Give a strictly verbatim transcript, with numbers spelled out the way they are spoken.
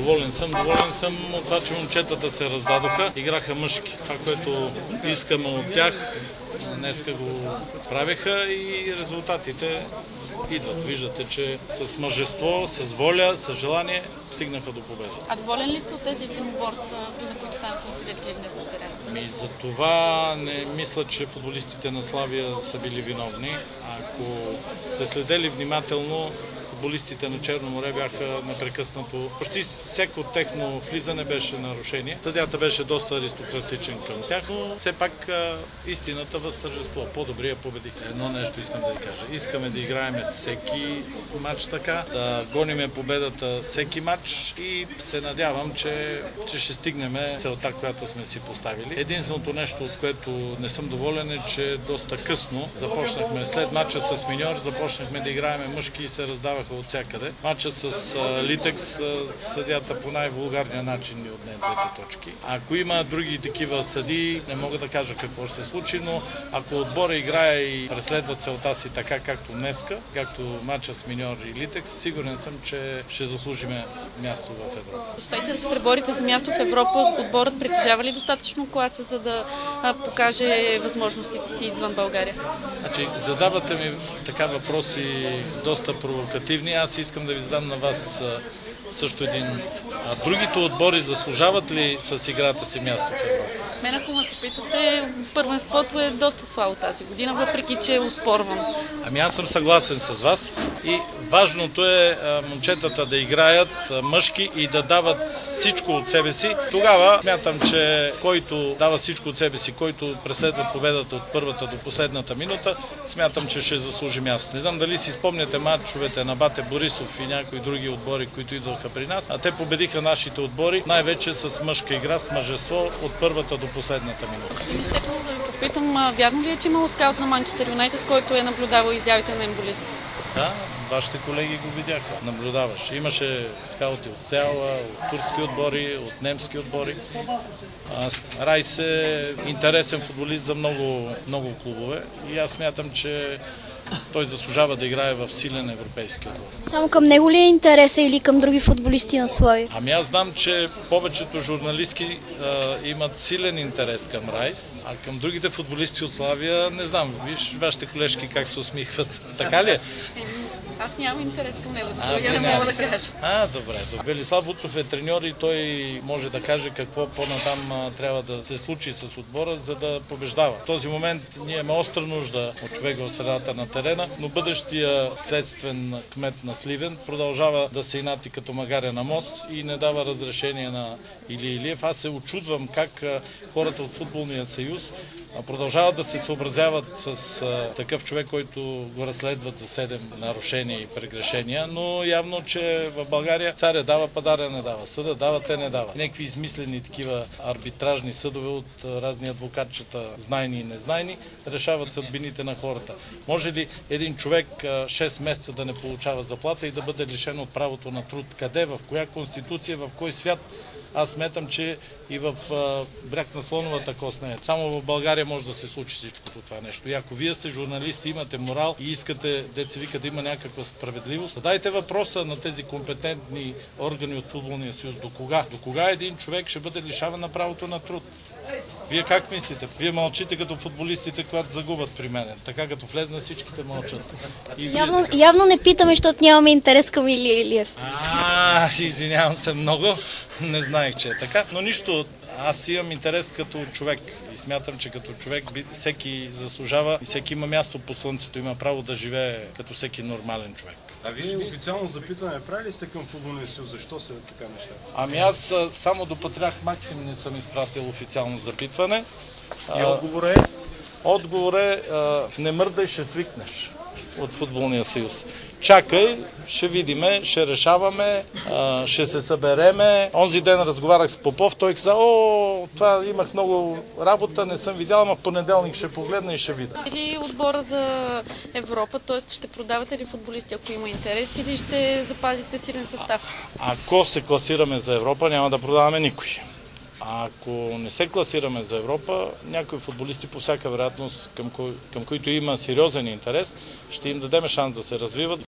Доволен съм, доволен съм от това, че момчетата се раздадоха, играха мъжки. Това, което искаме от тях, днеска го правиха и резултатите идват. Виждате, че с мъжество, с воля, с желание стигнаха до победа. А доволен ли сте от тези единоборства, на които станахте свидетели днес на терена? Ами, за това не мисля, че футболистите на Славия са били виновни. Ако сте следели внимателно, футболистите на Черно море бяха непрекъснато. Почти всяко техно влизане беше нарушение. Съдията беше доста аристократичен към тях, но все пак истината възтържествува. По-добрия победи. Едно нещо искам да ви кажа. Искаме да играем всеки матч така, да гониме победата всеки матч и се надявам, че, че ще стигнем целта, която сме си поставили. Единственото нещо, от което не съм доволен, е, че доста късно започнахме след матча с Миньор, започнахме да играем мъжки и се раздаваха от всякъде. Матча с а, Литекс, а, съдята по най-вулгарния начин ни отне двете точки. Ако има други такива съдии, не мога да кажа какво ще се случи, но ако отбора играе и преследва целта си така, както днеска, както матча с Миньор и Литекс, сигурен съм, че ще заслужиме място в Европа. Успейте да се преборите за място в Европа. Отборът притежава ли достатъчно класа, за да а, покаже възможностите си извън България? Значи, задавате ми така въпроси доста провокативни. Аз искам да ви задам на вас а, също един. А, другите отбори заслужават ли с играта си място в Европа? Мен, ако ме попитате, първенството е доста слабо тази година, въпреки че е успорвано. Ами аз съм съгласен с вас и важното е а, момчетата да играят а, мъжки и да дават всичко от себе си. Тогава смятам, че който дава всичко от себе си, който преследва победата от първата до последната минута, смятам, че ще заслужи място. Не знам дали си спомняте матчовете на Бате Борисов и някои други отбори, които идваха при нас, а те победиха нашите отбори най-вече с мъжка игра, с мъжество от първата до последната минута. Господин Стефанов, да ви попитам, вярно ли е, че имало скаут на Манчестър Юнайтед, който е наблюдавал изявите на Емболи? Да, вашите колеги го видяха. Наблюдаваше. Имаше скаути от Стяла, от турски отбори, от немски отбори. Райс е интересен футболист за много, много клубове и аз смятам, че той заслужава да играе в силен европейски отбор. Само към него ли е интереса или към други футболисти на Славия? Ами аз знам, че повечето журналистки а, имат силен интерес към Райс, а към другите футболисти от Славия не знам. Виж вашите колежки как се усмихват. Така ли е? Аз нямам интерес към него, за а, това не мога да кажа. А, добре. Велислав Вуцов е треньор и той може да каже какво по-натам а, трябва да се случи с отбора, за да побеждава. В този момент ние имаме остра нужда от човек в средата на терена, но бъдещия следствен кмет на Сливен продължава да се инати като магаря на мост и не дава разрешение на Или Илиев. Аз се очудвам как а, хората от Футболния съюз продължават да се съобразяват с а, такъв човек, който го разследват за седем нарушения и прегрешения, но явно, че в България царя дава, падаря не дава, съда дава, те не дава. Някакви измислени такива арбитражни съдове от а, разни адвокатчета, знайни и незнайни, решават съдбините на хората. Може ли един човек а, шест месеца да не получава заплата и да бъде лишен от правото на труд? Къде, в коя конституция, в кой свят? Аз сметам, че и в а, бряг на слоновата кост не е. Само в България може да се случи всичкото това нещо. И ако вие сте журналисти, имате морал и искате, деца вика, да има някаква справедливост, задайте въпроса на тези компетентни органи от Футболния съюз. До кога? До кога един човек ще бъде лишаван на правото на труд? Вие как мислите? Вие мълчите като футболистите, когато загубят при мен. Така като влезна, всичките мълчат. И явно, вие... явно не питаме, защото нямаме интерес към Илия Илиев. А, извинявам се много. Не знаех, че е така. Но нищо, аз имам интерес като човек и смятам, че като човек всеки заслужава и всеки има място под слънцето, има право да живее като всеки нормален човек. А вие официално запитване правили сте към Футболния съюз? Защо са така неща? Ами аз само до Патриарх Максим не съм изпратил официално запитване. И отговор е? Отговор е не мърдай, ще свикнеш от Футболния съюз. Чакай, ще видиме, ще решаваме, ще се събереме. Онзи ден разговарях с Попов, той каза, о, това имах много работа, не съм видял, но в понеделник ще погледна и ще видя. Или отбора за Европа, т.е. ще продавате ли футболисти, ако има интерес, или ще запазите силен състав? А, ако се класираме за Европа, няма да продаваме никой. А ако не се класираме за Европа, някои футболисти по всяка вероятност, към, кои, към които има сериозен интерес, ще им дадем шанс да се развиват.